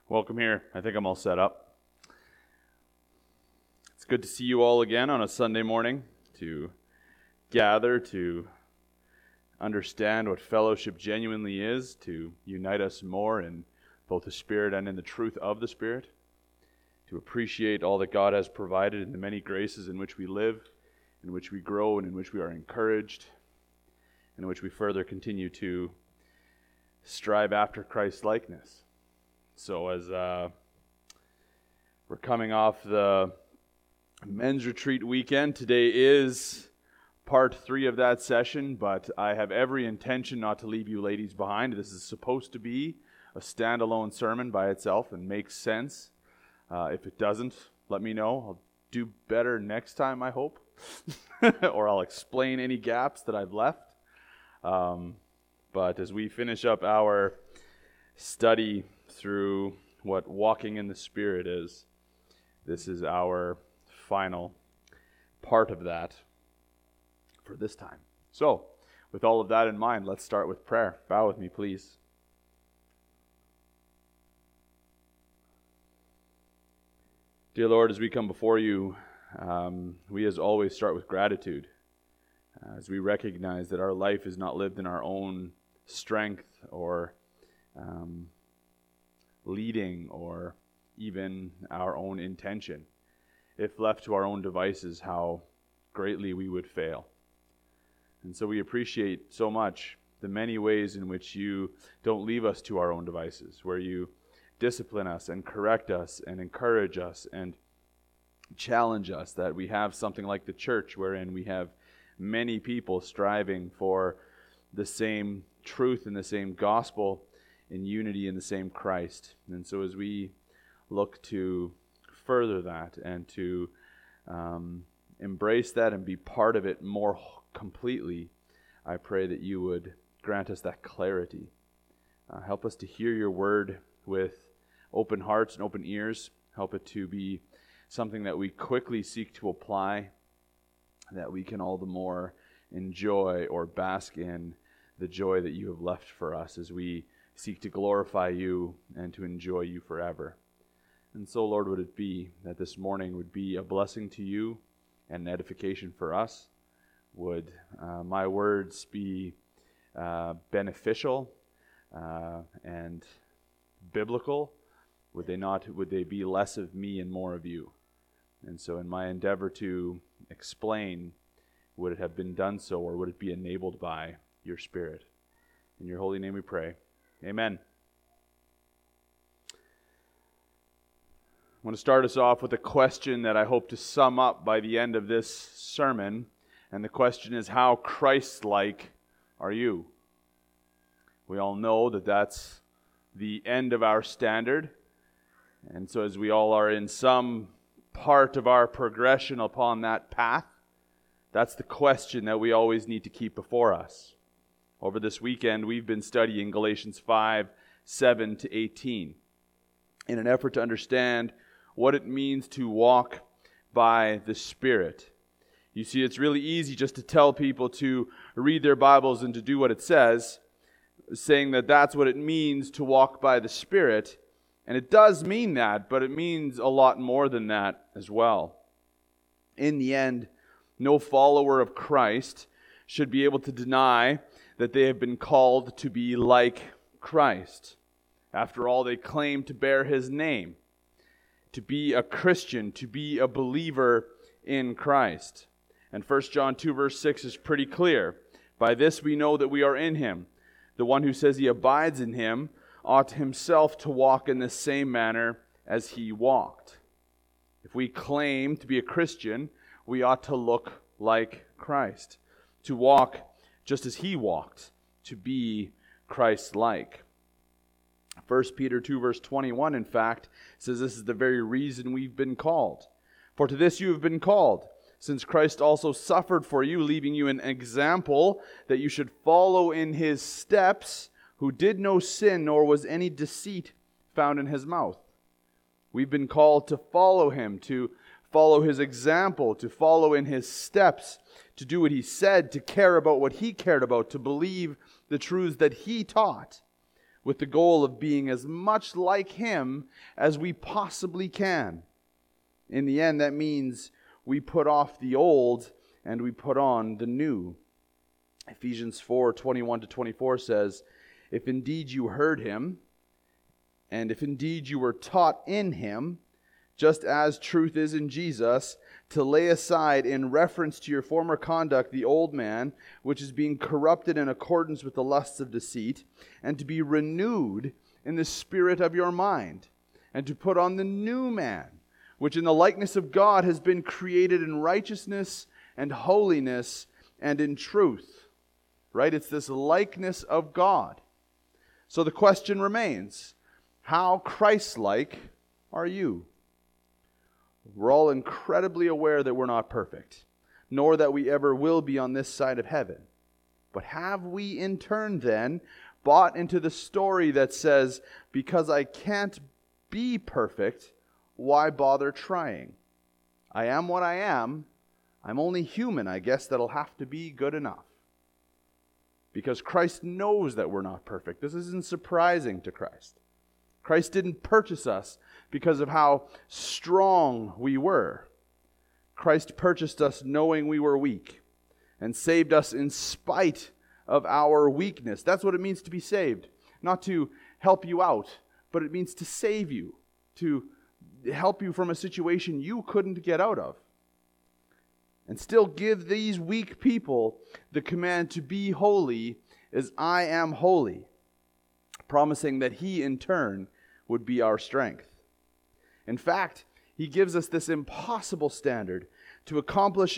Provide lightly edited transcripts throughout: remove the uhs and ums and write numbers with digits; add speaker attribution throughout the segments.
Speaker 1: Welcome here. I think I'm all set up. It's good to see you all again on a Sunday morning, to gather, to understand what fellowship genuinely is, to unite us more in both the Spirit and in the truth of the Spirit, to appreciate all that God has provided in the many graces in which we live, in which we grow, and in which we are encouraged, and in which we further continue to strive after Christ's likeness. So as we're coming off the men's retreat weekend, today is part 3 of that session, but I have every intention not to leave you ladies behind. This is supposed to be a standalone sermon by itself and makes sense. If it doesn't, let me know. I'll do better next time, I hope. Or I'll explain any gaps that I've left. But as we finish up our study through what walking in the Spirit is, this is our final part of that for this time. So, with all of that in mind, let's start with prayer. Bow with me, please. Dear Lord, as we come before you, we as always start with gratitude, as we recognize that our life is not lived in our own strength or leading or even our own intention. If left to our own devices, how greatly we would fail. And so we appreciate so much the many ways in which you don't leave us to our own devices, where you discipline us and correct us and encourage us and challenge us, that we have something like the church wherein we have many people striving for the same truth and the same gospel in unity in the same Christ. And so as we look to further that and to embrace that and be part of it more completely, I pray that you would grant us that clarity. Help us to hear your word with open hearts and open ears. Help it to be something that we quickly seek to apply, that we can all the more enjoy or bask in the joy that you have left for us as we seek to glorify you and to enjoy you forever. And so, Lord, would it be that this morning would be a blessing to you and an edification for us? Would my words be beneficial and biblical? Would they be less of me and more of you? And so in my endeavor to explain, would it have been done so, or would it be enabled by your Spirit? In your holy name we pray. Amen. I want to start us off with a question that I hope to sum up by the end of this sermon. And the question is, how Christ-like are you? We all know that that's the end of our standard. And so as we all are in some part of our progression upon that path, that's the question that we always need to keep before us. Over this weekend, we've been studying Galatians 5:7-18 in an effort to understand what it means to walk by the Spirit. You see, it's really easy just to tell people to read their Bibles and to do what it says, saying that that's what it means to walk by the Spirit. And it does mean that, but it means a lot more than that as well. In the end, no follower of Christ should be able to deny that they have been called to be like Christ. After all, they claim to bear His name, to be a Christian, to be a believer in Christ. And 1 John 2 verse 6 is pretty clear. By this we know that we are in Him. The one who says he abides in Him ought himself to walk in the same manner as He walked. If we claim to be a Christian, we ought to look like Christ, to walk just as He walked, to be Christ-like. 1 Peter 2 verse 21, in fact, says this is the very reason we've been called. For to this you have been called, since Christ also suffered for you, leaving you an example that you should follow in His steps, who did no sin, nor was any deceit found in His mouth. We've been called to follow Him, to follow His example, to follow in His steps, to do what He said, to care about what He cared about, to believe the truths that He taught. with the goal of being as much like Him as we possibly can. In the end, that means we put off the old and we put on the new. Ephesians 4:21-24 says, "If indeed you heard Him, and if indeed you were taught in Him, just as truth is in Jesus, to lay aside in reference to your former conduct the old man, which is being corrupted in accordance with the lusts of deceit, and to be renewed in the spirit of your mind, and to put on the new man, which in the likeness of God has been created in righteousness and holiness and in truth." Right? It's this likeness of God. So the question remains, how Christ-like are you? We're all incredibly aware that we're not perfect, nor that we ever will be on this side of heaven. But have we in turn then bought into the story that says, because I can't be perfect, why bother trying? I am what I am. I'm only human. I guess that'll have to be good enough. Because Christ knows that we're not perfect. This isn't surprising to Christ. Christ didn't purchase us because of how strong we were. Christ purchased us knowing we were weak and saved us in spite of our weakness. That's what it means to be saved. Not to help you out, but it means to save you, to help you from a situation you couldn't get out of. And still give these weak people the command to be holy as I am holy, promising that He in turn would be our strength. In fact, He gives us this impossible standard to accomplish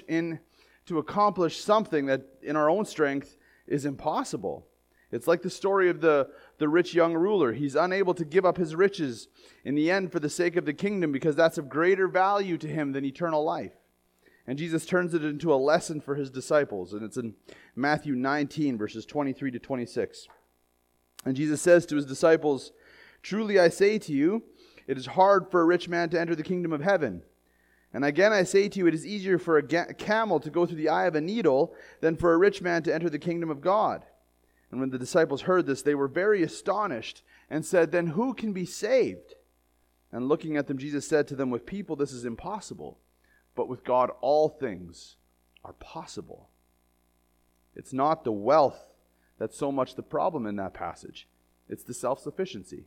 Speaker 1: something that in our own strength is impossible. It's like the story of the rich young ruler. He's unable to give up his riches in the end for the sake of the kingdom because that's of greater value to him than eternal life. And Jesus turns it into a lesson for His disciples. And it's in Matthew 19, verses 23-26. And Jesus says to His disciples, "Truly I say to you, it is hard for a rich man to enter the kingdom of heaven. And again I say to you, it is easier for a camel to go through the eye of a needle than for a rich man to enter the kingdom of God." And when the disciples heard this, they were very astonished and said, "Then who can be saved?" And looking at them, Jesus said to them, "With people this is impossible, but with God all things are possible." It's not the wealth that's so much the problem in that passage. It's the self-sufficiency.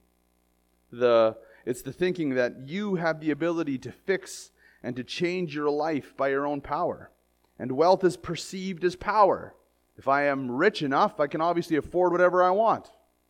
Speaker 1: It's the thinking that you have the ability to fix and to change your life by your own power. And wealth is perceived as power. If I am rich enough, I can obviously afford whatever I want.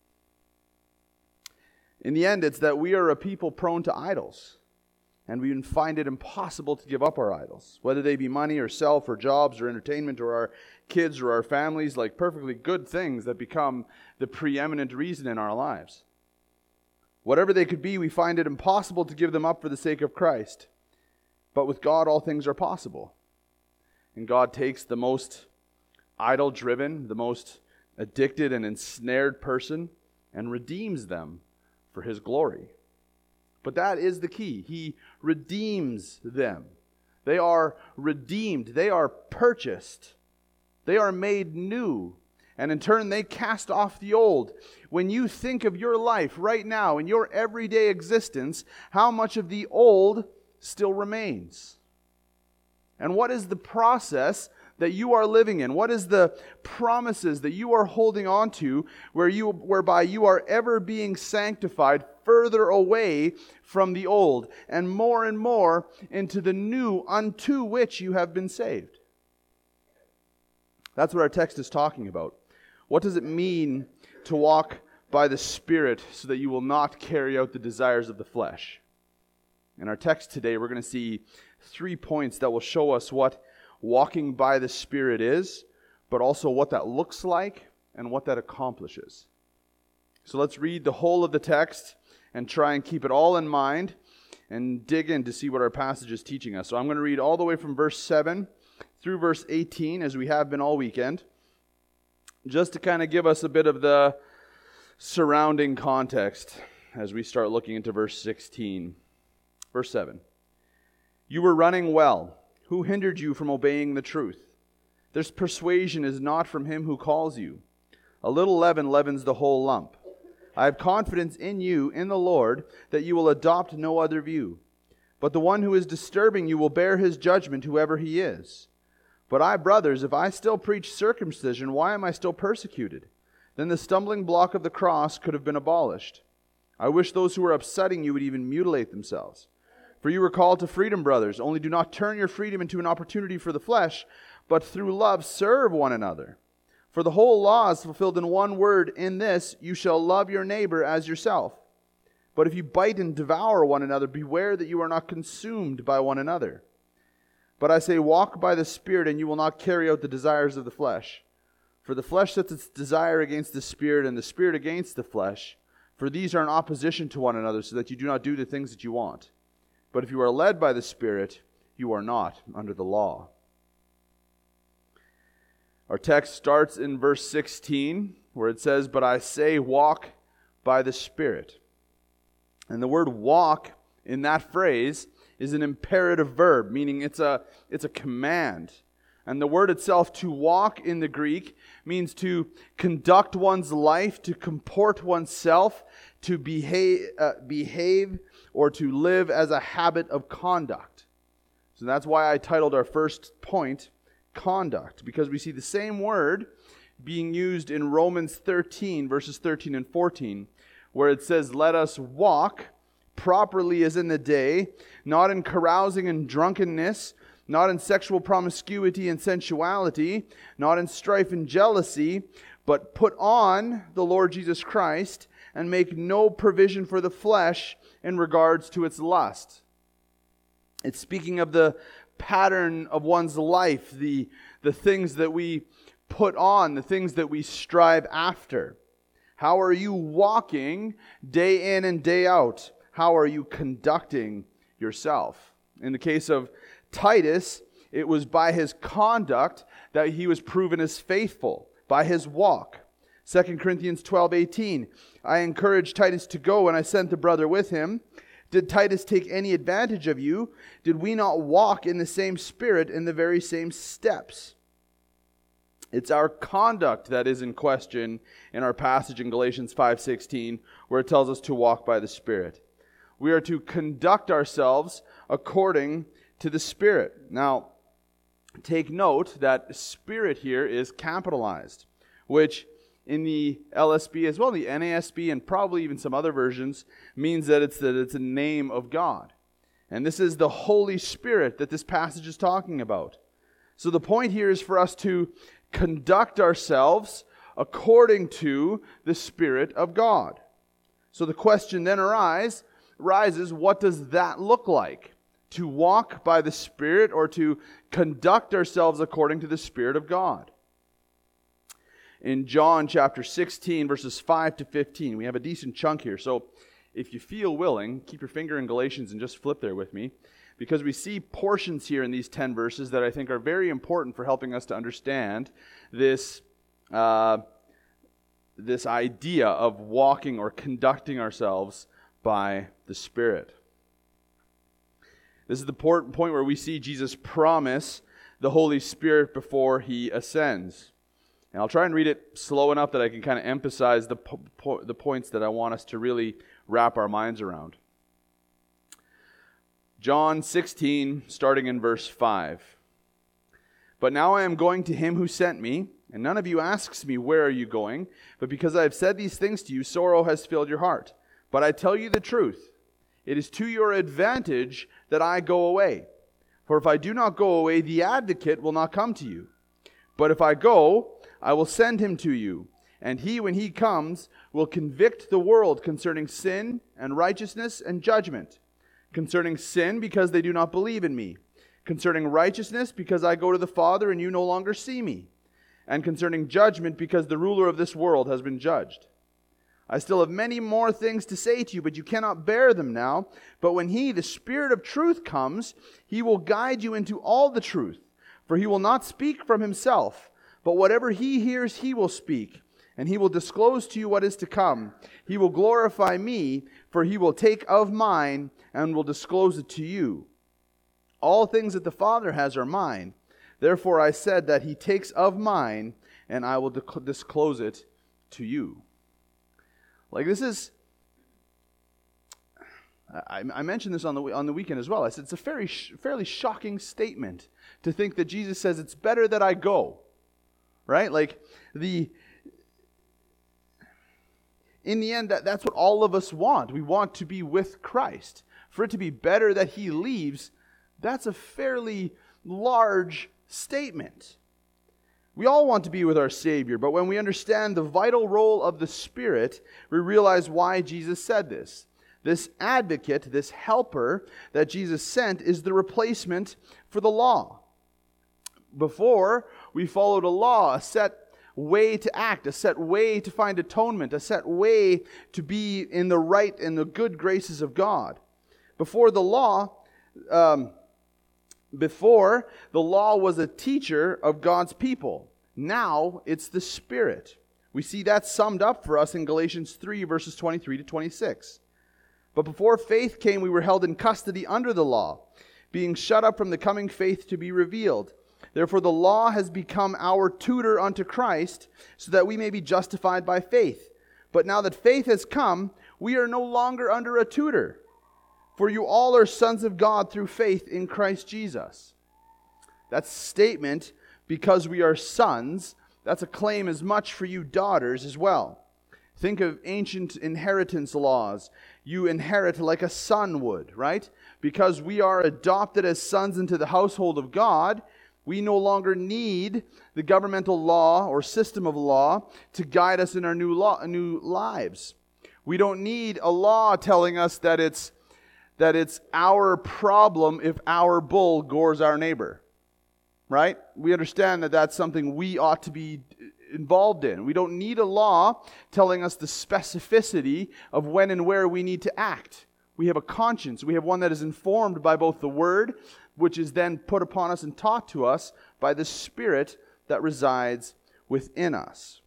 Speaker 1: In the end, it's that we are a people prone to idols. And we find it impossible to give up our idols, whether they be money or self or jobs or entertainment or our kids or our families, like perfectly good things that become the preeminent reason in our lives. Whatever they could be, we find it impossible to give them up for the sake of Christ. But with God, all things are possible. And God takes the most idol-driven, the most addicted and ensnared person and redeems them for His glory. But that is the key. He redeems them. They are redeemed. They are purchased. They are made new. And in turn, they cast off the old. When you think of your life right now, in your everyday existence, how much of the old still remains? And what is the process that you are living in? What is the promises that you are holding on to whereby you are ever being sanctified further away from the old and more into the new unto which you have been saved? That's what our text is talking about. What does it mean to walk by the Spirit so that you will not carry out the desires of the flesh? In our text today, we're going to see 3 points that will show us what walking by the Spirit is, but also what that looks like and what that accomplishes. So let's read the whole of the text and try and keep it all in mind and dig in to see what our passage is teaching us. So I'm going to read all the way from verse 7 through verse 18, as we have been all weekend, just to kind of give us a bit of the surrounding context as we start looking into verse 16. Verse 7. "You were running well. Who hindered you from obeying the truth? This persuasion is not from Him who calls you. A little leaven leavens the whole lump. I have confidence in you, in the Lord, that you will adopt no other view. But the one who is disturbing you will bear his judgment, whoever he is. But I, brothers, if I still preach circumcision, why am I still persecuted? Then the stumbling block of the cross could have been abolished. I wish those who are upsetting you would even mutilate themselves. For you were called to freedom, brothers. Only do not turn your freedom into an opportunity for the flesh, but through love serve one another. For the whole law is fulfilled in one word, in this, you shall love your neighbor as yourself. But if you bite and devour one another, beware that you are not consumed by one another. But I say, walk by the Spirit, and you will not carry out the desires of the flesh. For the flesh sets its desire against the Spirit, and the Spirit against the flesh. For these are in opposition to one another, so that you do not do the things that you want. But if you are led by the Spirit, you are not under the law. Our text starts in verse 16, where it says, but I say, walk by the Spirit. And the word walk in that phrase is an imperative verb, meaning it's a command. And the word itself, to walk in the Greek, means to conduct one's life, to comport oneself, to behave or to live as a habit of conduct. So that's why I titled our first point, conduct, because we see the same word being used in Romans 13, verses 13 and 14, where it says, let us walk properly as in the day, not in carousing and drunkenness, not in sexual promiscuity and sensuality, not in strife and jealousy, but put on the Lord Jesus Christ and make no provision for the flesh in regards to its lust. It's speaking of the pattern of one's life, the things that we put on, the things that we strive after. How are you walking day in and day out? How are you conducting yourself? In the case of Titus, it was by his conduct that he was proven as faithful, by his walk. 2 Corinthians 12:18, I encouraged Titus to go, and I sent the brother with him. Did Titus take any advantage of you? Did we not walk in the same spirit, in the very same steps? It's our conduct that is in question in our passage in Galatians 5:16, where it tells us to walk by the Spirit. We are to conduct ourselves according to the Spirit. Now, take note that Spirit here is capitalized, which in the LSB as well, the NASB, and probably even some other versions, means that it's a name of God. And this is the Holy Spirit that this passage is talking about. So the point here is for us to conduct ourselves according to the Spirit of God. So the question then arises, what does that look like? To walk by the Spirit or to conduct ourselves according to the Spirit of God? In John chapter 16, verses 5 to 15, we have a decent chunk here. So if you feel willing, keep your finger in Galatians and just flip there with me, because we see portions here in these 10 verses that I think are very important for helping us to understand this idea of walking or conducting ourselves by the Spirit. This is the point where we see Jesus promise the Holy Spirit before He ascends. And I'll try and read it slow enough that I can kind of emphasize the points that I want us to really wrap our minds around. John 16, starting in verse 5. But now I am going to Him who sent me, and none of you asks me, where are you going? But because I have said these things to you, sorrow has filled your heart. But I tell you the truth. It is to your advantage that I go away. For if I do not go away, the advocate will not come to you. But if I go, I will send him to you. And he, when he comes, will convict the world concerning sin and righteousness and judgment. Concerning sin, because they do not believe in me. Concerning righteousness, because I go to the Father and you no longer see me. And concerning judgment, because the ruler of this world has been judged. I still have many more things to say to you, but you cannot bear them now. But when He, the Spirit of truth, comes, He will guide you into all the truth. For He will not speak from Himself, but whatever He hears, He will speak. And He will disclose to you what is to come. He will glorify me, for He will take of mine and will disclose it to you. All things that the Father has are mine. Therefore I said that He takes of mine, and I will disclose it to you. Like this is, I mentioned this on the weekend as well. I said it's a fairly shocking statement to think that Jesus says it's better that I go, right? Like in the end, that's what all of us want. We want to be with Christ. For it to be better that He leaves, that's a fairly large statement. We all want to be with our Savior, but when we understand the vital role of the Spirit, we realize why Jesus said this. This advocate, this helper that Jesus sent is the replacement for the law. Before, we followed a law, a set way to act, a set way to find atonement, a set way to be in the right and the good graces of God. Before the law was a teacher of God's people. Now it's the Spirit. We see that summed up for us in Galatians 3, verses 23 to 26. But before faith came, we were held in custody under the law, being shut up from the coming faith to be revealed. Therefore the law has become our tutor unto Christ, so that we may be justified by faith. But now that faith has come, we are no longer under a tutor. For you all are sons of God through faith in Christ Jesus. That statement, because we are sons, that's a claim as much for you daughters as well. Think of ancient inheritance laws. You inherit like a son would, right? Because we are adopted as sons into the household of God, we no longer need the governmental law or system of law to guide us in our new lives. We don't need a law telling us that it's our problem if our bull gores our neighbor, right? We understand that that's something we ought to be involved in. We don't need a law telling us the specificity of when and where we need to act. We have a conscience. We have one that is informed by both the Word, which is then put upon us and taught to us by the Spirit that resides within us.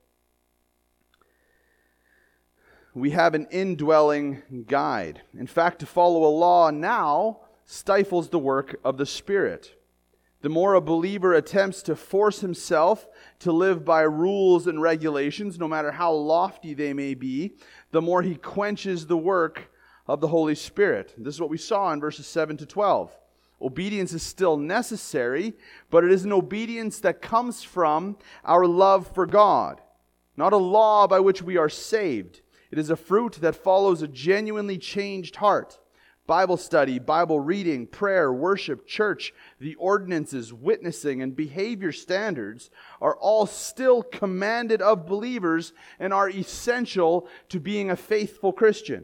Speaker 1: We have an indwelling guide. In fact, to follow a law now stifles the work of the Spirit. The more a believer attempts to force himself to live by rules and regulations, no matter how lofty they may be, the more he quenches the work of the Holy Spirit. This is what we saw in verses 7 to 12. Obedience is still necessary, but it is an obedience that comes from our love for God, not a law by which we are saved. It is a fruit that follows a genuinely changed heart. Bible study, Bible reading, prayer, worship, church, the ordinances, witnessing, and behavior standards are all still commanded of believers and are essential to being a faithful Christian.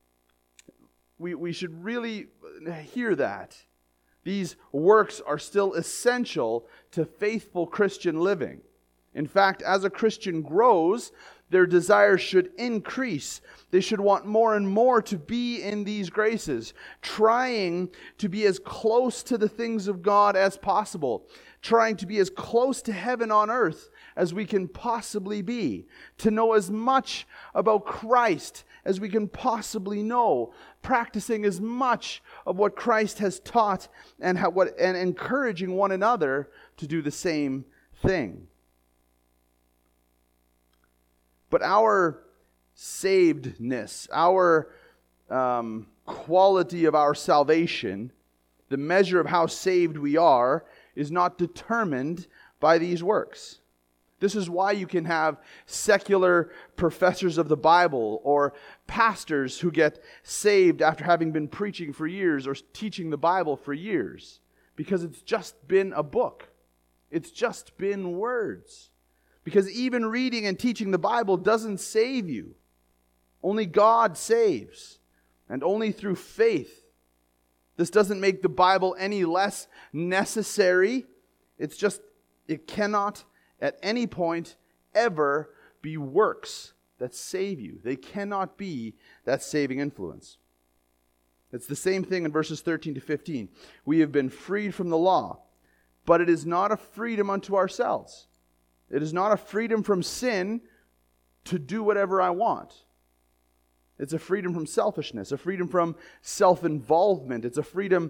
Speaker 1: We should really hear that. These works are still essential to faithful Christian living. In fact, as a Christian grows, their desires should increase. They should want more and more to be in these graces, trying to be as close to the things of God as possible, trying to be as close to heaven on earth as we can possibly be, to know as much about Christ as we can possibly know, practicing as much of what Christ has taught and encouraging one another to do the same thing. But our savedness, our quality of our salvation, the measure of how saved we are, is not determined by these works. This is why you can have secular professors of the Bible or pastors who get saved after having been preaching for years or teaching the Bible for years. Because it's just been a book. It's just been words. Because even reading and teaching the Bible doesn't save you. Only God saves. And only through faith. This doesn't make the Bible any less necessary. It cannot at any point ever be works that save you. They cannot be that saving influence. It's the same thing in verses 13 to 15. We have been freed from the law, but it is not a freedom unto ourselves. It is not a freedom from sin to do whatever I want. It's a freedom from selfishness, a freedom from self-involvement. It's a freedom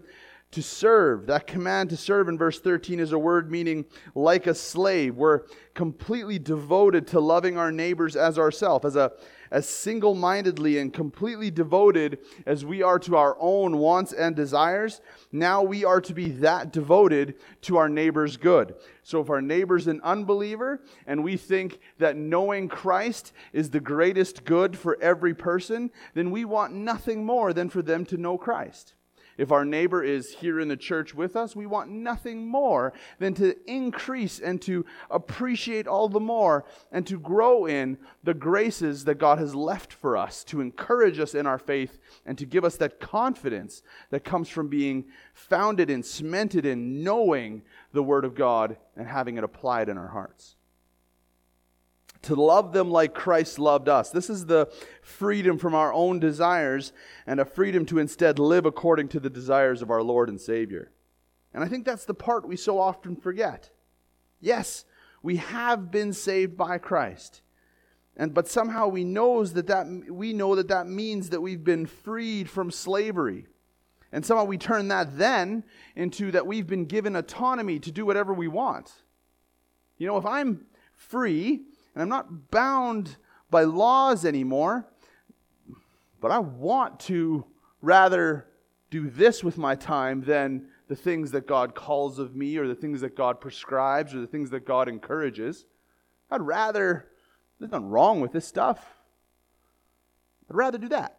Speaker 1: to serve. That command to serve in verse 13 is a word meaning like a slave. We're completely devoted to loving our neighbors as ourselves, as single-mindedly and completely devoted as we are to our own wants and desires. Now we are to be that devoted to our neighbor's good. So if our neighbor's an unbeliever and we think that knowing Christ is the greatest good for every person, then we want nothing more than for them to know Christ. If our neighbor is here in the church with us, we want nothing more than to increase and to appreciate all the more and to grow in the graces that God has left for us, to encourage us in our faith and to give us that confidence that comes from being founded and cemented in knowing the Word of God and having it applied in our hearts. To love them like Christ loved us. This is the freedom from our own desires and a freedom to instead live according to the desires of our Lord and Savior. And I think that's the part we so often forget. Yes, we have been saved by Christ. But somehow we know that means that we've been freed from slavery. And somehow we turn that then into that we've been given autonomy to do whatever we want. You know, if I'm free and I'm not bound by laws anymore, but I want to rather do this with my time than the things that God calls of me or the things that God prescribes or the things that God encourages. There's nothing wrong with this stuff. I'd rather do that.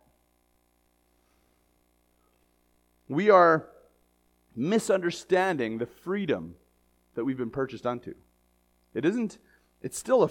Speaker 1: We are misunderstanding the freedom that we've been purchased unto. It's still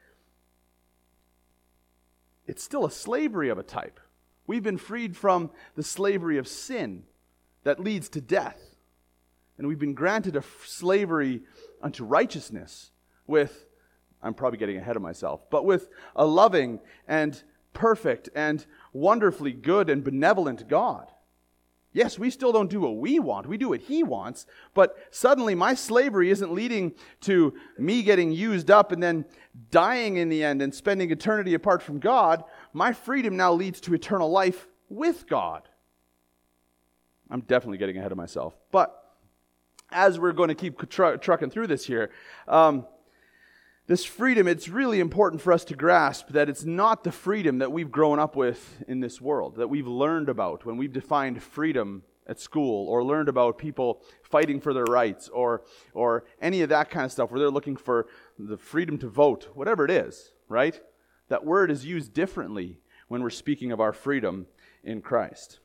Speaker 1: a slavery of a type. We've been freed from the slavery of sin that leads to death. And we've been granted a slavery unto righteousness with, I'm probably getting ahead of myself, but with a loving and perfect and wonderfully good and benevolent God. Yes, we still don't do what we want. We do what He wants. But suddenly my slavery isn't leading to me getting used up and then dying in the end and spending eternity apart from God. My freedom now leads to eternal life with God. I'm definitely getting ahead of myself. But as we're going to keep trucking through this here, this freedom, it's really important for us to grasp that it's not the freedom that we've grown up with in this world, that we've learned about when we've defined freedom at school or learned about people fighting for their rights or any of that kind of stuff where they're looking for the freedom to vote, whatever it is, right? That word is used differently when we're speaking of our freedom in Christ.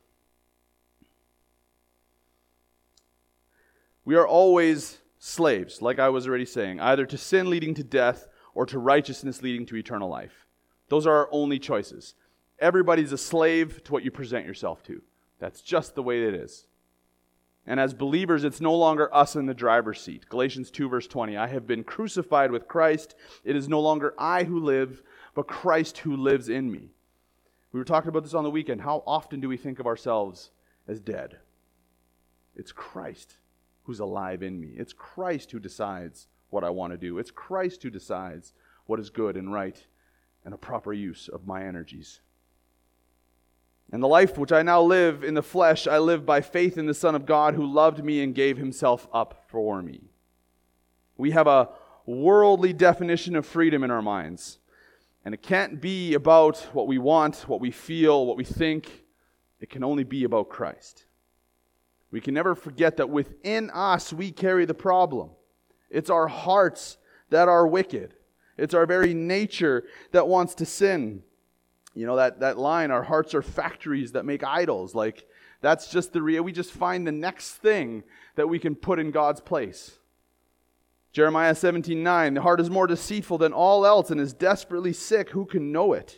Speaker 1: We are always slaves, like I was already saying, either to sin leading to death or to righteousness leading to eternal life. Those are our only choices. Everybody's a slave to what you present yourself to. That's just the way it is. And as believers, it's no longer us in the driver's seat. Galatians 2 verse 20, I have been crucified with Christ. It is no longer I who live, but Christ who lives in me. We were talking about this on the weekend. How often do we think of ourselves as dead? It's Christ who's alive in me. It's Christ who decides what I want to do. It's Christ who decides what is good and right and a proper use of my energies. And the life which I now live in the flesh, I live by faith in the Son of God who loved me and gave Himself up for me. We have a worldly definition of freedom in our minds. And it can't be about what we want, what we feel, what we think. It can only be about Christ. We can never forget that within us we carry the problem. It's our hearts that are wicked. It's our very nature that wants to sin. You know, that line, our hearts are factories that make idols. Like, that's just we just find the next thing that we can put in God's place. Jeremiah 17:9, the heart is more deceitful than all else and is desperately sick. Who can know it?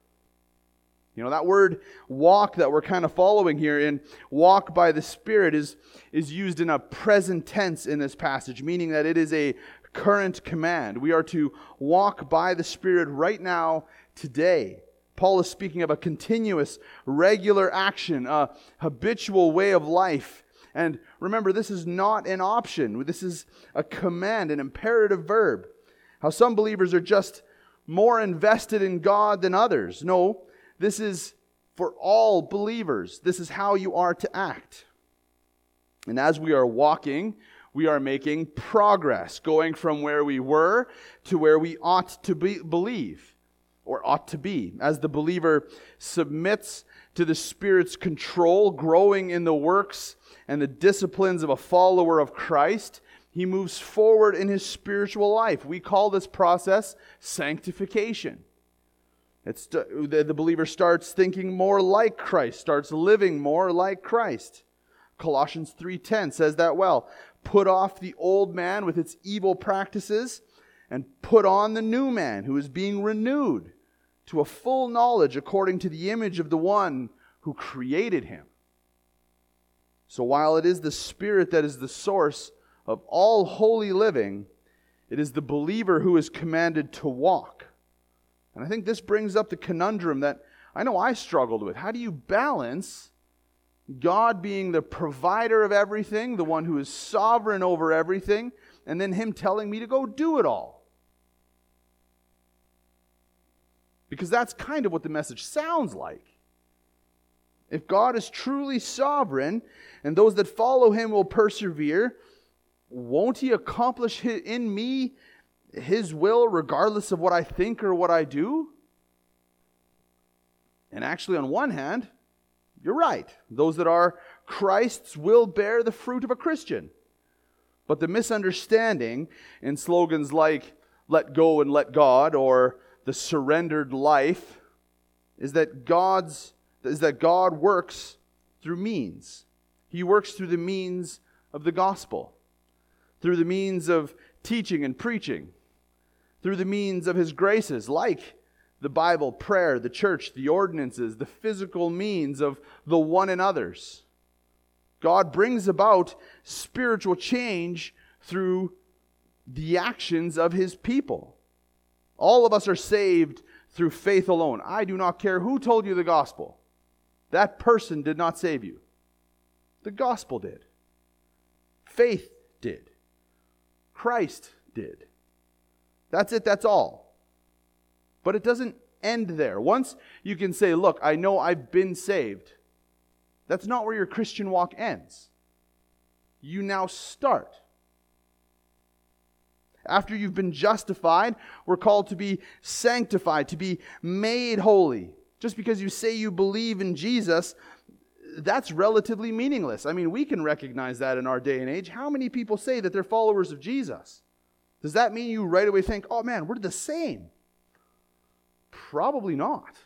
Speaker 1: You know, that word walk that we're kind of following here in walk by the Spirit is used in a present tense in this passage, meaning that it is a current command. We are to walk by the Spirit right now, today. Paul is speaking of a continuous, regular action, a habitual way of life. And remember, this is not an option. This is a command, an imperative verb. How some believers are just more invested in God than others. No, this is for all believers. This is how you are to act. And as we are walking, we are making progress, going from where we were to where we ought to believe, or ought to be. As the believer submits to the Spirit's control, growing in the works and the disciplines of a follower of Christ, he moves forward in his spiritual life. We call this process sanctification. The believer starts thinking more like Christ, starts living more like Christ. Colossians 3:10 says that well. Put off the old man with its evil practices and put on the new man who is being renewed to a full knowledge according to the image of the one who created him. So while it is the Spirit that is the source of all holy living, it is the believer who is commanded to walk. And I think this brings up the conundrum that I know I struggled with. How do you balance God being the provider of everything, the one who is sovereign over everything, and then Him telling me to go do it all? Because that's kind of what the message sounds like. If God is truly sovereign, and those that follow Him will persevere, won't He accomplish in me His will regardless of what I think or what I do? And actually, on one hand, you're right. Those that are Christ's will bear the fruit of a Christian. But the misunderstanding in slogans like "let go and let God" or "the surrendered life" is that God works through means. He works through the means of the gospel, through the means of teaching and preaching, through the means of His graces, like the Bible, prayer, the church, the ordinances, the physical means of the one and others. God brings about spiritual change through the actions of His people. All of us are saved through faith alone. I do not care who told you the gospel. That person did not save you. The gospel did. Faith did. Christ did. That's it, that's all. But it doesn't end there. Once you can say, look, I know I've been saved, that's not where your Christian walk ends. You now start. After you've been justified, we're called to be sanctified, to be made holy. Just because you say you believe in Jesus, that's relatively meaningless. I mean, we can recognize that in our day and age. How many people say that they're followers of Jesus? Does that mean you right away think, oh man, we're the same? Probably not.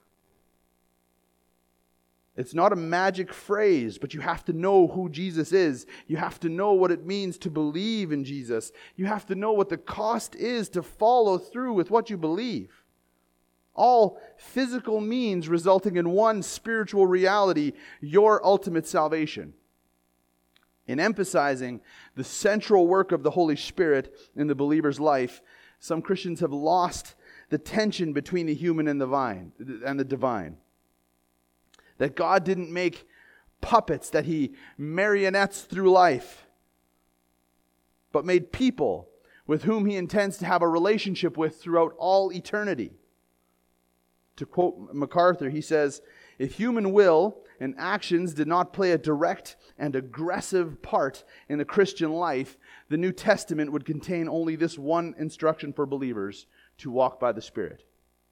Speaker 1: It's not a magic phrase, but you have to know who Jesus is. You have to know what it means to believe in Jesus. You have to know what the cost is to follow through with what you believe. All physical means resulting in one spiritual reality, your ultimate salvation. In emphasizing the central work of the Holy Spirit in the believer's life, some Christians have lost the tension between the human and the divine. That God didn't make puppets that He marionettes through life, but made people with whom He intends to have a relationship with throughout all eternity. To quote MacArthur, he says, "If human will and actions did not play a direct and aggressive part in the Christian life, the New Testament would contain only this one instruction for believers: to walk by the Spirit.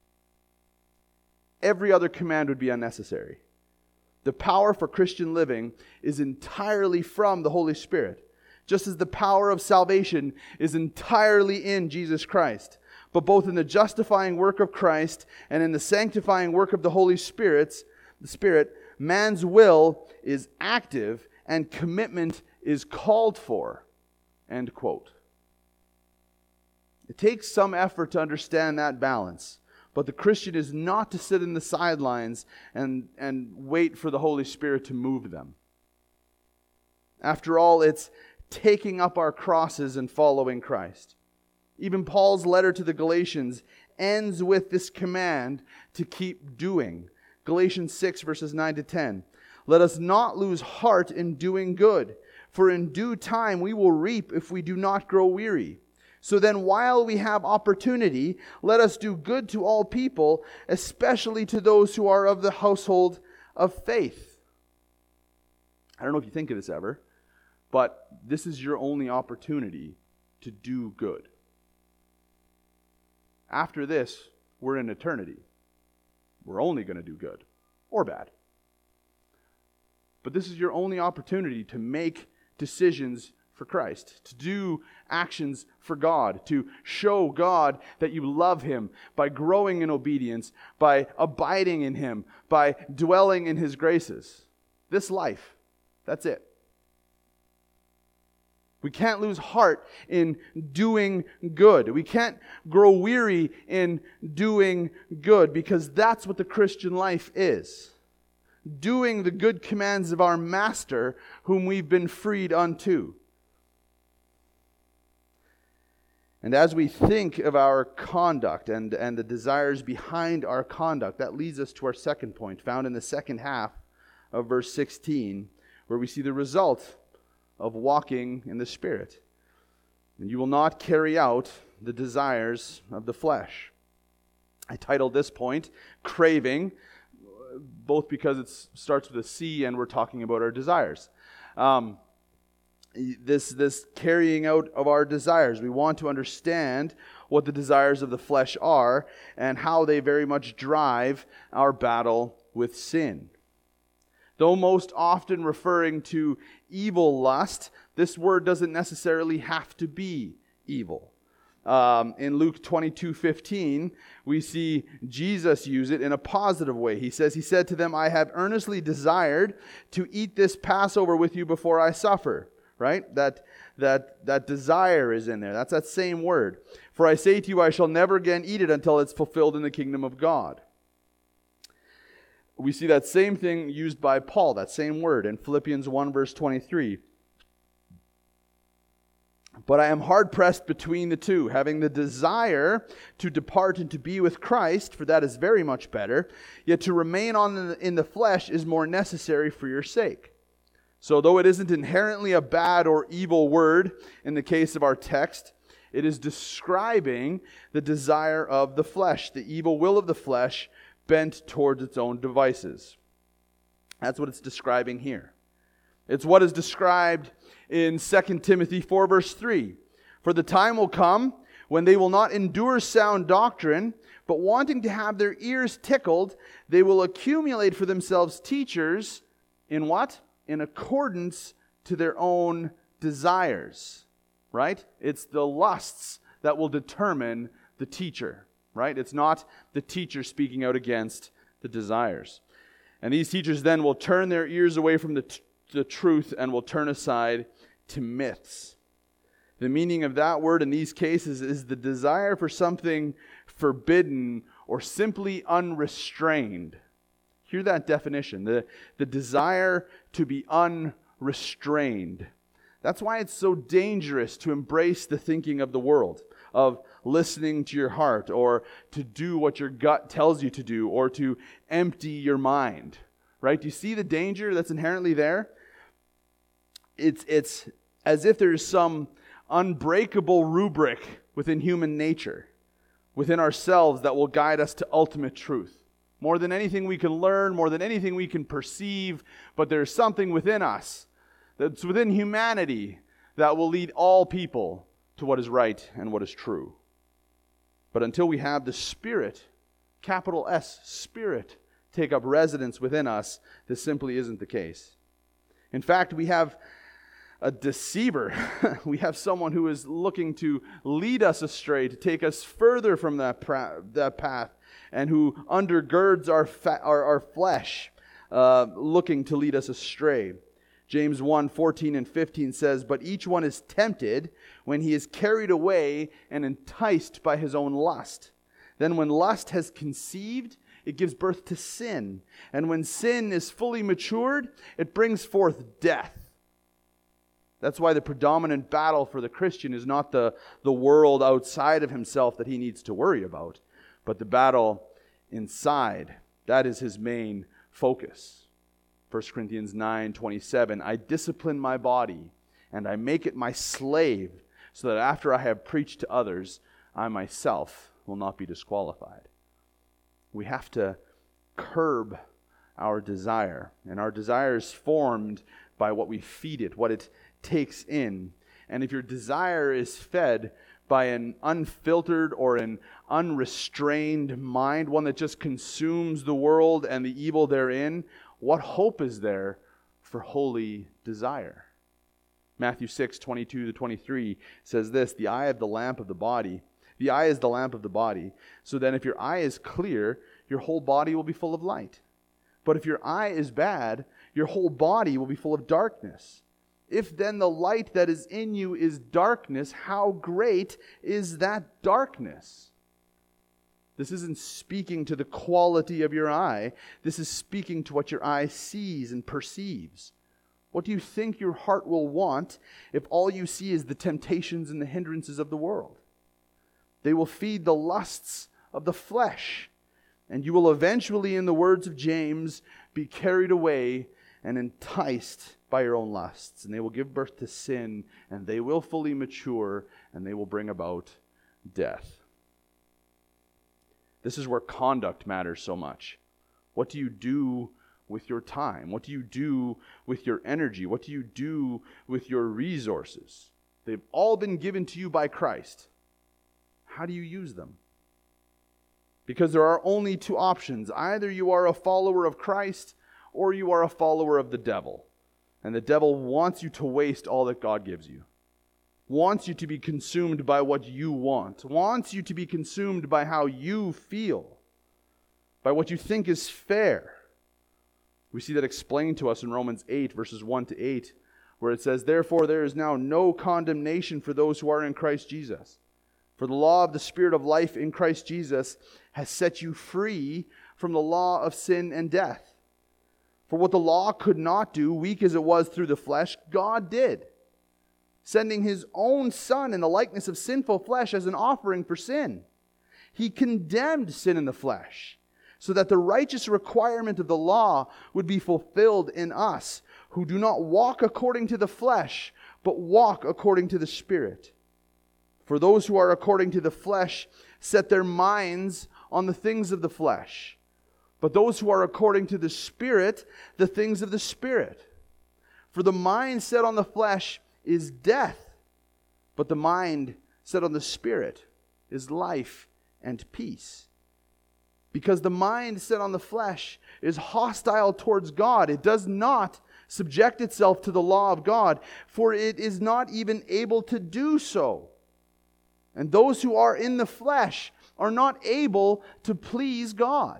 Speaker 1: Every other command would be unnecessary. The power for Christian living is entirely from the Holy Spirit, just as the power of salvation is entirely in Jesus Christ. But both in the justifying work of Christ and in the sanctifying work of the Holy Spirit, man's will is active and commitment is called for." End quote. It takes some effort to understand that balance. But the Christian is not to sit in the sidelines and wait for the Holy Spirit to move them. After all, it's taking up our crosses and following Christ. Even Paul's letter to the Galatians ends with this command to keep doing. Galatians 6 verses 9 to 10. "Let us not lose heart in doing good, for in due time we will reap if we do not grow weary. So then, while we have opportunity, let us do good to all people, especially to those who are of the household of faith." I don't know if you think of this ever, but this is your only opportunity to do good. After this, we're in eternity. We're only going to do good or bad. But this is your only opportunity to make decisions for Christ, to do actions for God, to show God that you love Him by growing in obedience, by abiding in Him, by dwelling in His graces. This life, that's it. We can't lose heart in doing good. We can't grow weary in doing good, because that's what the Christian life is. Doing the good commands of our Master, whom we've been freed unto. And as we think of our conduct and the desires behind our conduct, that leads us to our second point, found in the second half of verse 16, where we see the result of walking in the Spirit. And you will not carry out the desires of the flesh. I titled this point, Craving, both because it starts with a C and we're talking about our desires. This carrying out of our desires. We want to understand what the desires of the flesh are and how they very much drive our battle with sin. Though most often referring to evil lust, this word doesn't necessarily have to be evil. In Luke 22:15, we see Jesus use it in a positive way. He said to them, I have earnestly desired to eat this Passover with you before I suffer. Right? That desire is in there. That's that same word. For I say to you, I shall never again eat it until it's fulfilled in the kingdom of God. We see that same thing used by Paul, that same word in Philippians 1 verse 23. But I am hard pressed between the two, having the desire to depart and to be with Christ, for that is very much better, yet to remain in the flesh is more necessary for your sake. So though it isn't inherently a bad or evil word in the case of our text, it is describing the desire of the flesh, the evil will of the flesh bent towards its own devices. That's what it's describing here. It's what is described in 2 Timothy 4 verse 3. For the time will come when they will not endure sound doctrine, but wanting to have their ears tickled, they will accumulate for themselves teachers in what? In accordance to their own desires, right? It's the lusts that will determine the teacher, right? It's not the teacher speaking out against the desires. And these teachers then will turn their ears away from the truth and will turn aside to myths. The meaning of that word in these cases is the desire for something forbidden or simply unrestrained. Hear that definition, the desire to be unrestrained. That's why it's so dangerous to embrace the thinking of the world, of listening to your heart, or to do what your gut tells you to do, or to empty your mind. Right? Do you see the danger that's inherently there? It's as if there's some unbreakable rubric within human nature, within ourselves, that will guide us to ultimate truth. More than anything we can learn, more than anything we can perceive, but there's something within us, that's within humanity, that will lead all people to what is right and what is true. But until we have the Spirit, capital S, Spirit, take up residence within us, this simply isn't the case. In fact, we have a deceiver. We have someone who is looking to lead us astray, to take us further from that path, and who undergirds our flesh, looking to lead us astray. James 1:14 and 15 says, but each one is tempted when he is carried away and enticed by his own lust. Then when lust has conceived, it gives birth to sin. And when sin is fully matured, it brings forth death. That's why the predominant battle for the Christian is not the world outside of himself that he needs to worry about, but the battle inside. That is his main focus. 1 Corinthians 9:27, I discipline my body, and I make it my slave, so that after I have preached to others, I myself will not be disqualified. We have to curb our desire, and our desire is formed by what we feed it, what it takes in. And if your desire is fed by an unfiltered or an unrestrained mind, one that just consumes the world and the evil therein, what hope is there for holy desire? Matthew 6:22-23 says this, the eye is the lamp of the body. So then if your eye is clear, your whole body will be full of light. But if your eye is bad, your whole body will be full of darkness. If then the light that is in you is darkness, how great is that darkness? This isn't speaking to the quality of your eye. This is speaking to what your eye sees and perceives. What do you think your heart will want if all you see is the temptations and the hindrances of the world? They will feed the lusts of the flesh, and you will eventually, in the words of James, be carried away and enticed by your own lusts, and they will give birth to sin, and they will fully mature, and they will bring about death. This is where conduct matters so much. What do you do with your time? What do you do with your energy? What do you do with your resources? They've all been given to you by Christ. How do you use them? Because there are only two options. Either you are a follower of Christ, or you are a follower of the devil. And the devil wants you to waste all that God gives you. Wants you to be consumed by what you want. Wants you to be consumed by how you feel. By what you think is fair. We see that explained to us in Romans 8, verses 1-8, where it says, therefore there is now no condemnation for those who are in Christ Jesus. For the law of the Spirit of life in Christ Jesus has set you free from the law of sin and death. For what the law could not do, weak as it was through the flesh, God did, sending His own Son in the likeness of sinful flesh as an offering for sin. He condemned sin in the flesh, so that the righteous requirement of the law would be fulfilled in us, who do not walk according to the flesh, but walk according to the Spirit. For those who are according to the flesh set their minds on the things of the flesh, but those who are according to the Spirit, the things of the Spirit. For the mind set on the flesh is death, but the mind set on the Spirit is life and peace. Because the mind set on the flesh is hostile towards God. It does not subject itself to the law of God, for it is not even able to do so. And those who are in the flesh are not able to please God.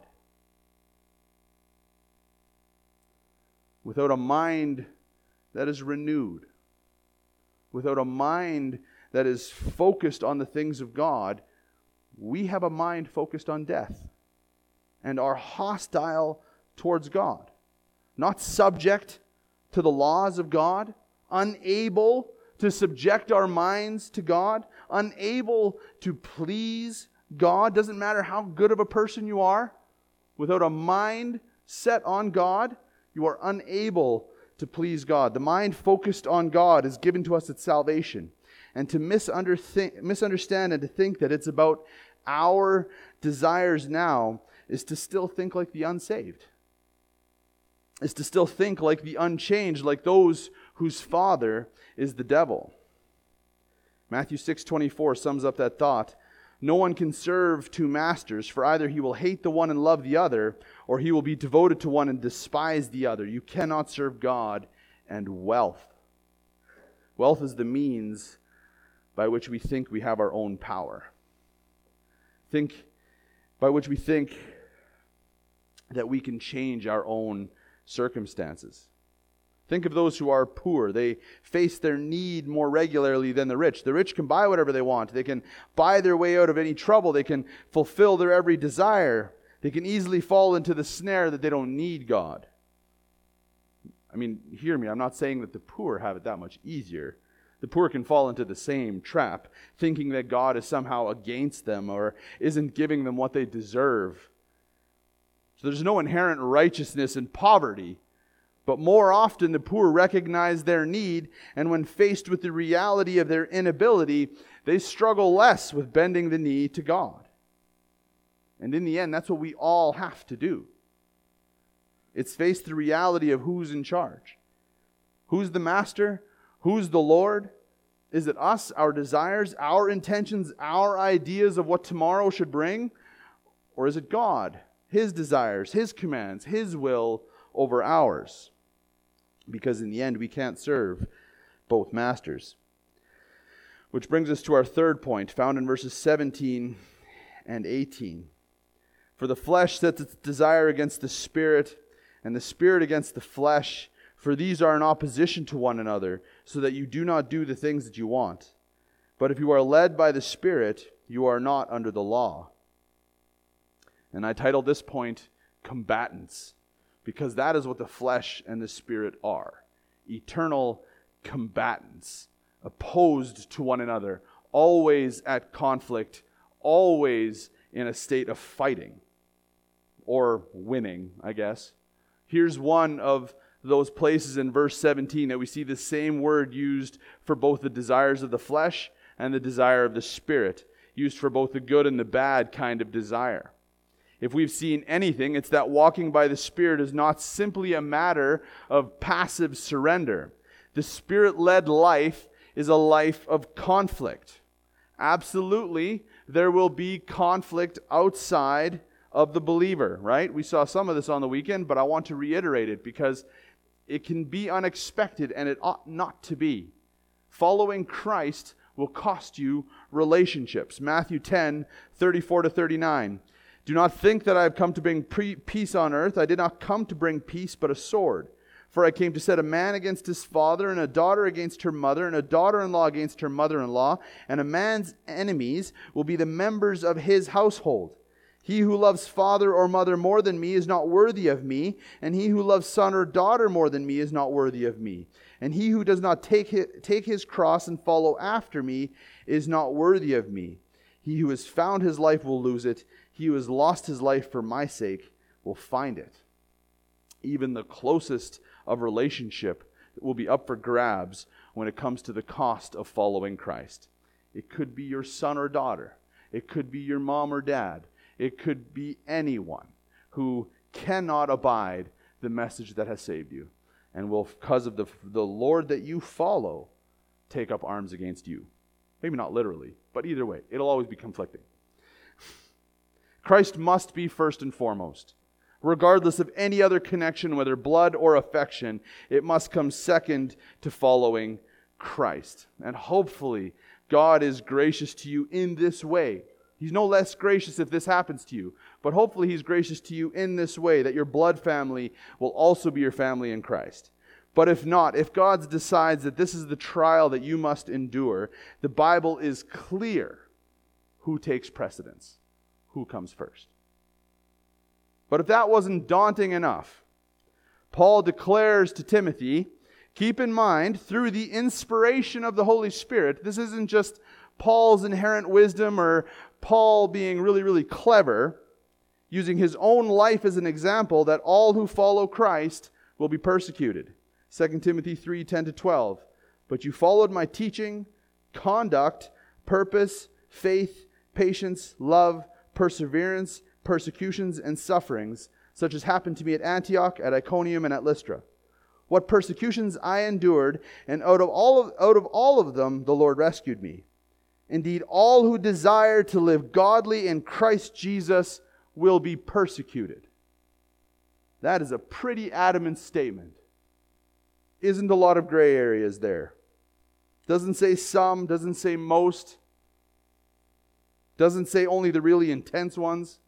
Speaker 1: Without a mind that is renewed, without a mind that is focused on the things of God, we have a mind focused on death and are hostile towards God. Not subject to the laws of God, unable to subject our minds to God, unable to please God. Doesn't matter how good of a person you are, without a mind set on God, you are unable to please God. The mind focused on God is given to us at salvation. And to misunderstand and to think that it's about our desires now is to still think like the unsaved. Is to still think like the unchanged, like those whose father is the devil. Matthew 6:24 sums up that thought. No one can serve two masters, for either he will hate the one and love the other, or he will be devoted to one and despise the other. You cannot serve God and wealth. Wealth is the means by which we think we have our own power. By which we think that we can change our own circumstances. Think of those who are poor. They face their need more regularly than the rich. The rich can buy whatever they want. They can buy their way out of any trouble. They can fulfill their every desire. They can easily fall into the snare that they don't need God. I mean, hear me. I'm not saying that the poor have it that much easier. The poor can fall into the same trap, thinking that God is somehow against them or isn't giving them what they deserve. So there's no inherent righteousness in poverty. But more often the poor recognize their need, and when faced with the reality of their inability, they struggle less with bending the knee to God. And in the end, that's what we all have to do. It's face the reality of who's in charge. Who's the master? Who's the Lord? Is it us, our desires, our intentions, our ideas of what tomorrow should bring? Or is it God, His desires, His commands, His will over ours? Because in the end, we can't serve both masters. Which brings us to our third point, found in verses 17 and 18. For the flesh sets its desire against the Spirit, and the Spirit against the flesh. For these are in opposition to one another, so that you do not do the things that you want. But if you are led by the Spirit, you are not under the law. And I titled this point, Combatants, because that is what the flesh and the Spirit are. Eternal combatants, opposed to one another, always at conflict, always in a state of fighting, or winning, I guess. Here's one of those places in verse 17 that we see the same word used for both the desires of the flesh and the desire of the Spirit, used for both the good and the bad kind of desire. If we've seen anything, it's that walking by the Spirit is not simply a matter of passive surrender. The Spirit-led life is a life of conflict. Absolutely, there will be conflict outside of the believer, right? We saw some of this on the weekend, but I want to reiterate it because it can be unexpected and it ought not to be. Following Christ will cost you relationships. Matthew 10:34-39. Do not think that I have come to bring peace on earth. I did not come to bring peace, but a sword. For I came to set a man against his father, and a daughter against her mother, and a daughter-in-law against her mother-in-law, and a man's enemies will be the members of his household. He who loves father or mother more than me is not worthy of me, and he who loves son or daughter more than me is not worthy of me. And he who does not take his cross and follow after me is not worthy of me. He who has found his life will lose it. He who has lost his life for my sake will find it. Even the closest of relationship will be up for grabs when it comes to the cost of following Christ. It could be your son or daughter. It could be your mom or dad. It could be anyone who cannot abide the message that has saved you and will, because of the Lord that you follow, take up arms against you. Maybe not literally, but either way, it'll always be conflicting. Christ must be first and foremost. Regardless of any other connection, whether blood or affection, it must come second to following Christ. And hopefully, God is gracious to you in this way. He's no less gracious if this happens to you. But hopefully He's gracious to you in this way, that your blood family will also be your family in Christ. But if not, if God decides that this is the trial that you must endure, the Bible is clear who takes precedence, who comes first. But if that wasn't daunting enough, Paul declares to Timothy, keep in mind, through the inspiration of the Holy Spirit, this isn't just Paul's inherent wisdom or Paul being really, really clever, using his own life as an example, that all who follow Christ will be persecuted. 2 Timothy 3:10-12. But you followed my teaching, conduct, purpose, faith, patience, love, perseverance, persecutions, and sufferings, such as happened to me at Antioch, at Iconium, and at Lystra. What persecutions I endured, and out of all of them the Lord rescued me. Indeed, all who desire to live godly in Christ Jesus will be persecuted. That is a pretty adamant statement. Isn't a lot of gray areas there. Doesn't say some, doesn't say most. Doesn't say only the really intense ones.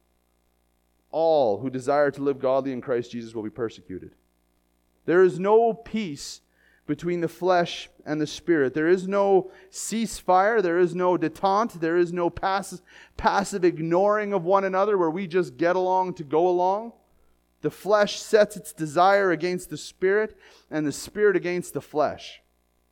Speaker 1: All who desire to live godly in Christ Jesus will be persecuted. There is no peace between the flesh and the Spirit. There is no ceasefire. There is no detente. There is no passive ignoring of one another where we just get along to go along. The flesh sets its desire against the Spirit, and the Spirit against the flesh.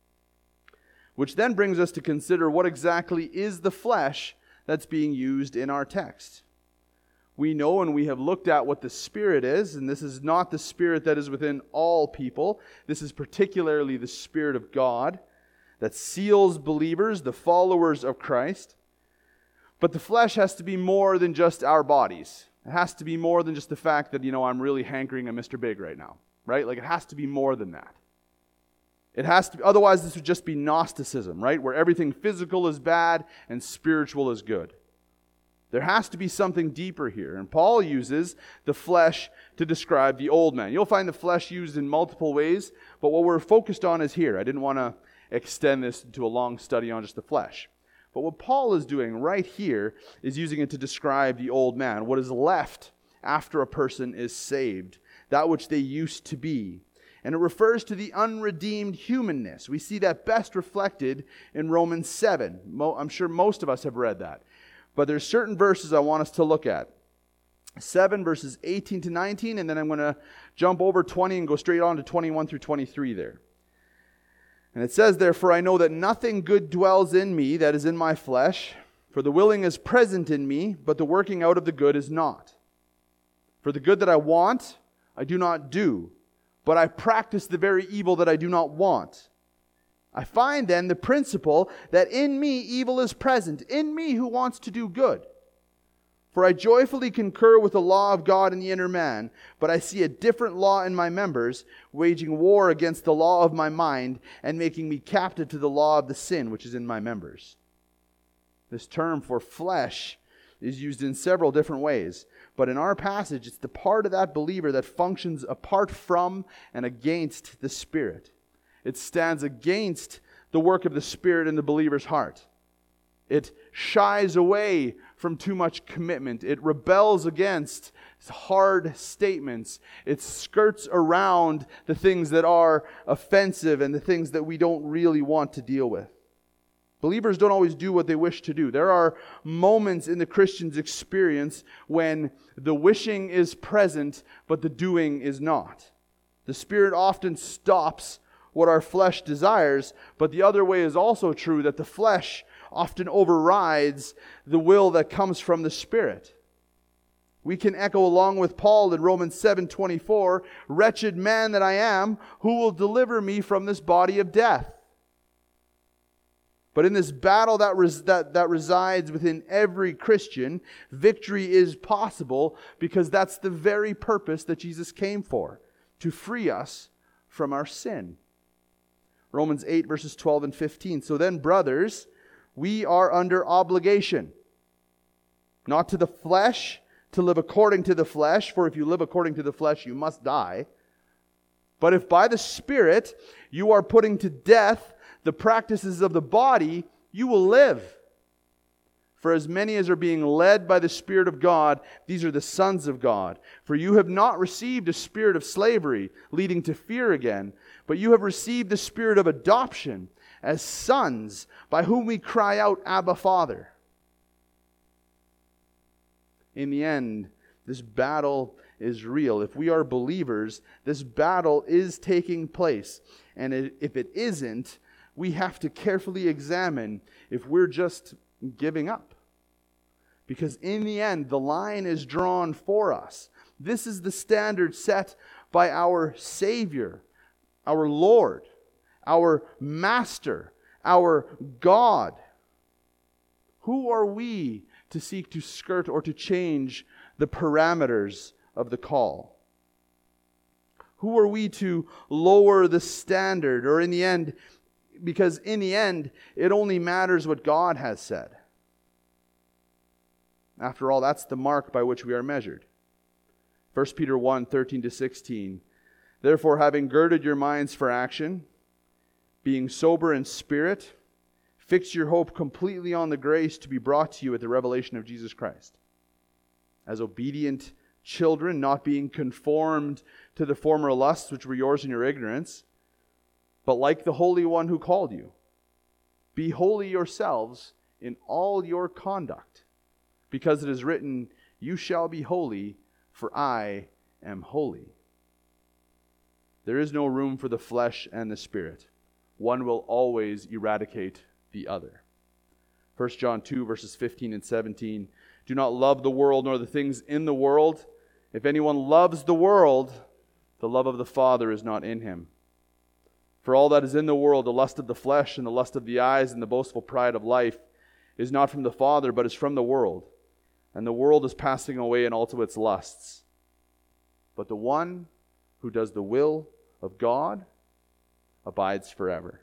Speaker 1: Which then brings us to consider what exactly is the flesh that's being used in our text. We know and we have looked at what the Spirit is, and this is not the Spirit that is within all people. This is particularly the Spirit of God that seals believers, the followers of Christ. But the flesh has to be more than just our bodies. It has to be more than just the fact that, I'm really hankering a Mr. Big right now, right? Like, it has to be more than that. It has to, otherwise this would just be Gnosticism, right? Where everything physical is bad and spiritual is good. There has to be something deeper here. And Paul uses the flesh to describe the old man. You'll find the flesh used in multiple ways, but what we're focused on is here. I didn't want to extend this into a long study on just the flesh. But what Paul is doing right here is using it to describe the old man, what is left after a person is saved, that which they used to be. And it refers to the unredeemed humanness. We see that best reflected in Romans 7. I'm sure most of us have read that. But there's certain verses I want us to look at. 7 verses 18 to 19, and then I'm going to jump over 20 and go straight on to 21 through 23 there. And it says, "Therefore I know that nothing good dwells in me, that is in my flesh. For the willing is present in me, but the working out of the good is not. For the good that I want, I do not do, but I practice the very evil that I do not want. I find then the principle that in me evil is present, in me who wants to do good. For I joyfully concur with the law of God in the inner man, but I see a different law in my members, waging war against the law of my mind, and making me captive to the law of the sin which is in my members." This term for flesh is used in several different ways, but in our passage, it's the part of that believer that functions apart from and against the Spirit. It stands against the work of the Spirit in the believer's heart. It shies away from too much commitment. It rebels against hard statements. It skirts around the things that are offensive and the things that we don't really want to deal with. Believers don't always do what they wish to do. There are moments in the Christian's experience when the wishing is present, but the doing is not. The Spirit often stops what our flesh desires, but the other way is also true, that the flesh often overrides the will that comes from the Spirit. We can echo along with Paul in Romans 7:24, "Wretched man that I am, who will deliver me from this body of death?" But in this battle that resides within every Christian, victory is possible because that's the very purpose that Jesus came for, to free us from our sin. Romans 8 verses 12 and 15. "So then, brothers, we are under obligation, not to the flesh, to live according to the flesh, for if you live according to the flesh, you must die. But if by the Spirit you are putting to death the practices of the body, you will live. For as many as are being led by the Spirit of God, these are the sons of God. For you have not received a spirit of slavery, leading to fear again, but you have received the Spirit of adoption as sons, by whom we cry out, Abba, Father." In the end, this battle is real. If we are believers, this battle is taking place. And if it isn't, we have to carefully examine if we're just giving up. Because in the end, the line is drawn for us. This is the standard set by our Savior, our Lord, our Master, our God. Who are we to seek to skirt or to change the parameters of the call? Who are we to lower the standard, or in the end, because in the end, it only matters what God has said. After all, that's the mark by which we are measured. 1 Peter 1, 13 to 16. "Therefore, having girded your minds for action, being sober in spirit, fix your hope completely on the grace to be brought to you at the revelation of Jesus Christ. As obedient children, not being conformed to the former lusts which were yours in your ignorance, but like the Holy One who called you, be holy yourselves in all your conduct, because it is written, you shall be holy, for I am holy." There is no room for the flesh and the Spirit. One will always eradicate the other. 1 John 2 verses 15 and 17. "Do not love the world nor the things in the world. If anyone loves the world, the love of the Father is not in him. For all that is in the world, the lust of the flesh and the lust of the eyes and the boastful pride of life, is not from the Father, but is from the world. And the world is passing away and also its lusts. But the one who does the will of God abides forever.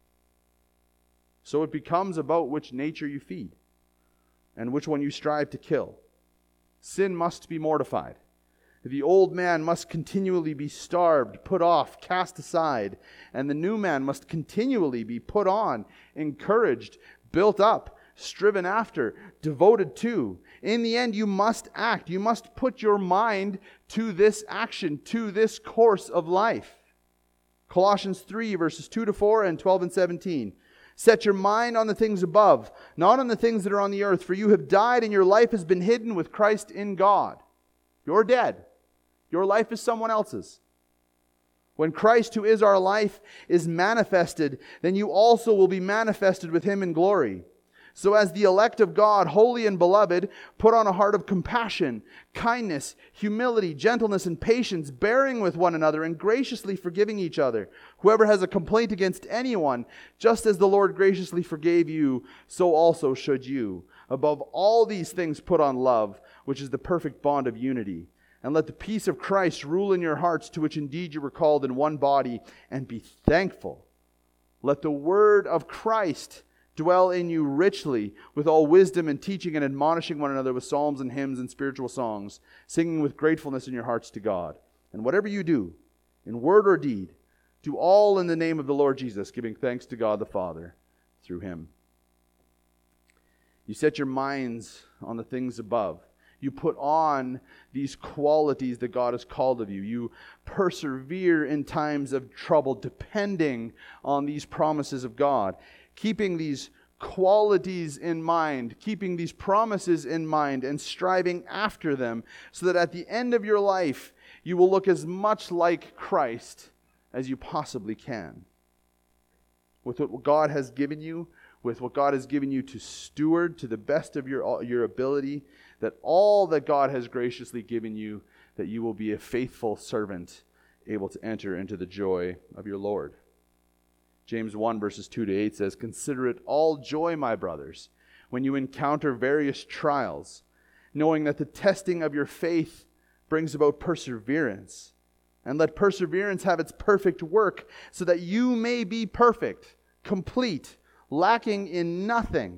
Speaker 1: So it becomes about which nature you feed and which one you strive to kill. Sin must be mortified. The old man must continually be starved, put off, cast aside, and the new man must continually be put on, encouraged, built up, striven after, devoted to. In the end, you must act. You must put your mind to this action, to this course of life. Colossians 3, verses 2-4 and 12 and 17. Set your mind on the things above, not on the things that are on the earth, for you have died and your life has been hidden with Christ in God. You're dead. Your life is someone else's. When Christ, who is our life, is manifested, then you also will be manifested with him in glory. So as the elect of God, holy and beloved, put on a heart of compassion, kindness, humility, gentleness, and patience, bearing with one another and graciously forgiving each other. Whoever has a complaint against anyone, just as the Lord graciously forgave you, so also should you. Above all these things put on love, which is the perfect bond of unity. And let the peace of Christ rule in your hearts, to which indeed you were called in one body, and be thankful. Let the word of Christ dwell in you richly, with all wisdom and teaching and admonishing one another with psalms and hymns and spiritual songs, singing with gratefulness in your hearts to God. And whatever you do, in word or deed, do all in the name of the Lord Jesus, giving thanks to God the Father through him. You set your minds on the things above. You put on these qualities that God has called of you. You persevere in times of trouble, depending on these promises of God. Keeping these qualities in mind, keeping these promises in mind, and striving after them, so that at the end of your life, you will look as much like Christ as you possibly can. With what God has given you, with what God has given you to steward to the best of your ability, that all that God has graciously given you, that you will be a faithful servant, able to enter into the joy of your Lord. James 1 verses 2-8 says, "Consider it all joy, my brothers, when you encounter various trials, knowing that the testing of your faith brings about perseverance. And let perseverance have its perfect work, so that you may be perfect, complete, lacking in nothing.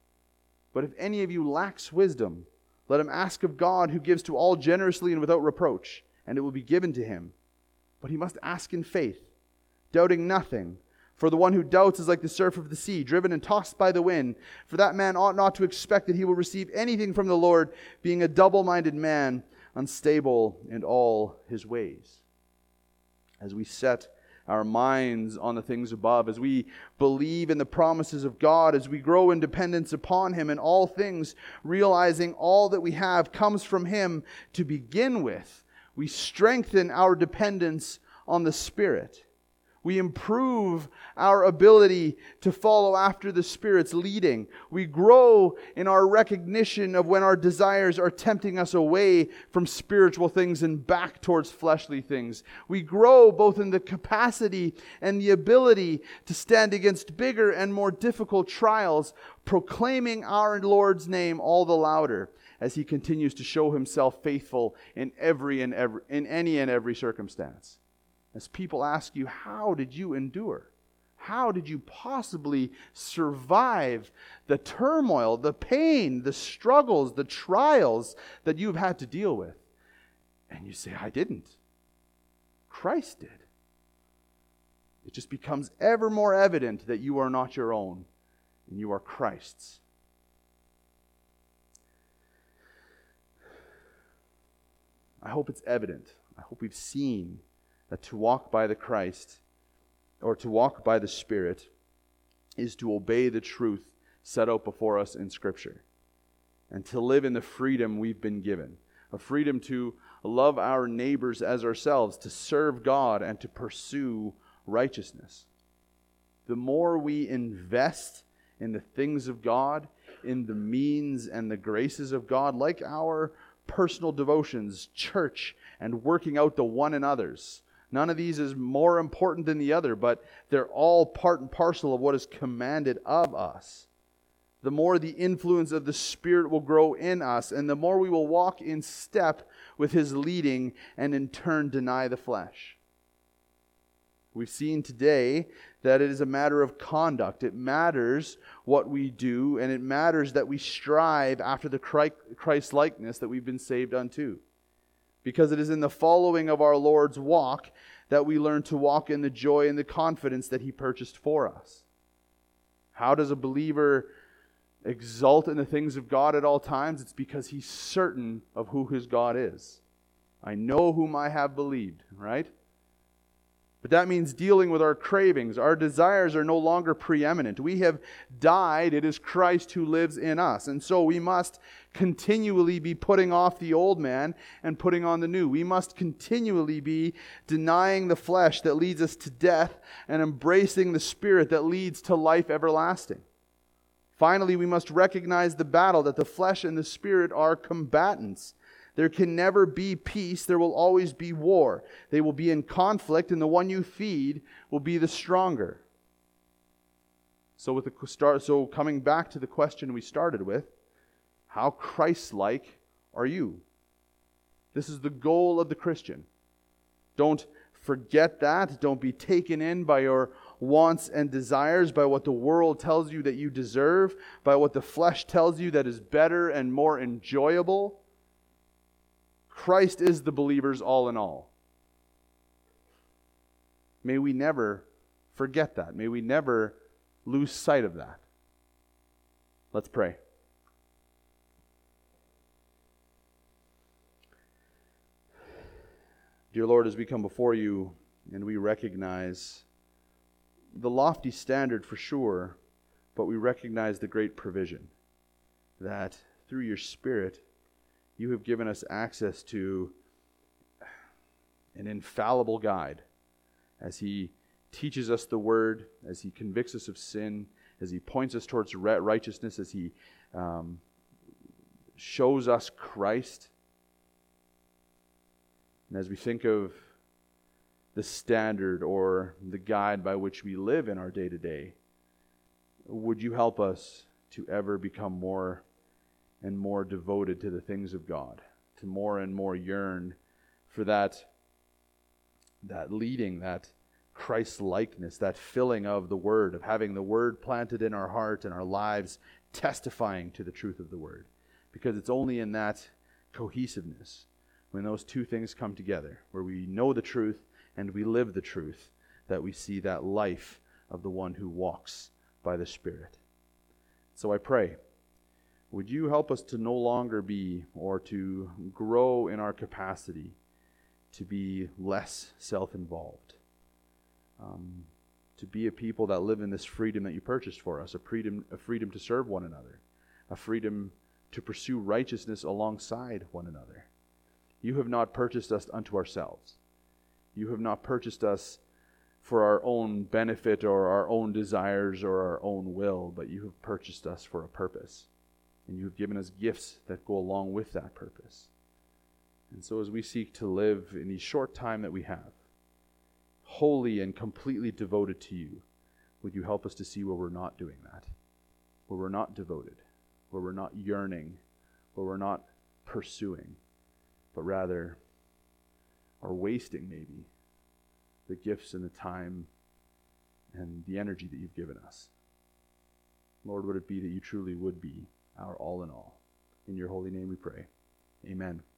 Speaker 1: But if any of you lacks wisdom, let him ask of God, who gives to all generously and without reproach, and it will be given to him. But he must ask in faith, doubting nothing. For the one who doubts is like the surf of the sea, driven and tossed by the wind. For that man ought not to expect that he will receive anything from the Lord, being a double-minded man, unstable in all his ways." As we set our minds on the things above, as we believe in the promises of God, as we grow in dependence upon him in all things, realizing all that we have comes from him to begin with, we strengthen our dependence on the Spirit. We improve our ability to follow after the Spirit's leading. We grow in our recognition of when our desires are tempting us away from spiritual things and back towards fleshly things. We grow both in the capacity and the ability to stand against bigger and more difficult trials, proclaiming our Lord's name all the louder as he continues to show himself faithful in any and every circumstance. As people ask you, how did you endure? How did you possibly survive the turmoil, the pain, the struggles, the trials that you've had to deal with? And you say, I didn't. Christ did. It just becomes ever more evident that you are not your own and you are Christ's. I hope it's evident. I hope we've seen that to walk by the Christ, or to walk by the Spirit, is to obey the truth set out before us in Scripture, and to live in the freedom we've been given, a freedom to love our neighbors as ourselves, to serve God, and to pursue righteousness. The more we invest in the things of God, in the means and the graces of God, like our personal devotions, church, and working out the one in others, none of these is more important than the other, but they're all part and parcel of what is commanded of us. The more the influence of the Spirit will grow in us, and the more we will walk in step with his leading and in turn deny the flesh. We've seen today that it is a matter of conduct. It matters what we do, and it matters that we strive after the Christ-likeness that we've been saved unto. Because it is in the following of our Lord's walk that we learn to walk in the joy and the confidence that He purchased for us. How does a believer exult in the things of God at all times? It's because he's certain of who his God is. I know whom I have believed, right? But that means dealing with our cravings. Our desires are no longer preeminent. We have died. It is Christ who lives in us. And so we must continually be putting off the old man and putting on the new. We must continually be denying the flesh that leads us to death and embracing the Spirit that leads to life everlasting. Finally, we must recognize the battle that the flesh and the Spirit are combatants. There can never be peace. There will always be war. They will be in conflict, and the one you feed will be the stronger. So coming back to the question we started with, how Christ-like are you? This is the goal of the Christian. Don't forget that. Don't be taken in by your wants and desires, by what the world tells you that you deserve, by what the flesh tells you that is better and more enjoyable. Christ is the believer's all in all. May we never forget that. May we never lose sight of that. Let's pray. Dear Lord, as we come before you and we recognize the lofty standard for sure, but we recognize the great provision that through your Spirit you have given us access to an infallible guide as He teaches us the Word, as He convicts us of sin, as He points us towards righteousness, as He shows us Christ. And as we think of the standard or the guide by which we live in our day-to-day, would you help us to ever become more and more devoted to the things of God, to more and more yearn for that leading, that Christ-likeness, that filling of the Word, of having the Word planted in our heart and our lives, testifying to the truth of the Word. Because it's only in that cohesiveness, when those two things come together, where we know the truth and we live the truth, that we see that life of the one who walks by the Spirit. So I pray, would you help us to no longer be, or to grow in our capacity to be less self-involved, to be a people that live in this freedom that you purchased for us, a freedom to serve one another, a freedom to pursue righteousness alongside one another. You have not purchased us unto ourselves. You have not purchased us for our own benefit or our own desires or our own will, but you have purchased us for a purpose. And you have given us gifts that go along with that purpose. And so as we seek to live in the short time that we have, wholly and completely devoted to you, would you help us to see where we're not doing that, where we're not devoted, where we're not yearning, where we're not pursuing, but rather are wasting maybe the gifts and the time and the energy that you've given us. Lord, would it be that you truly would be our all in all. In your holy name we pray. Amen.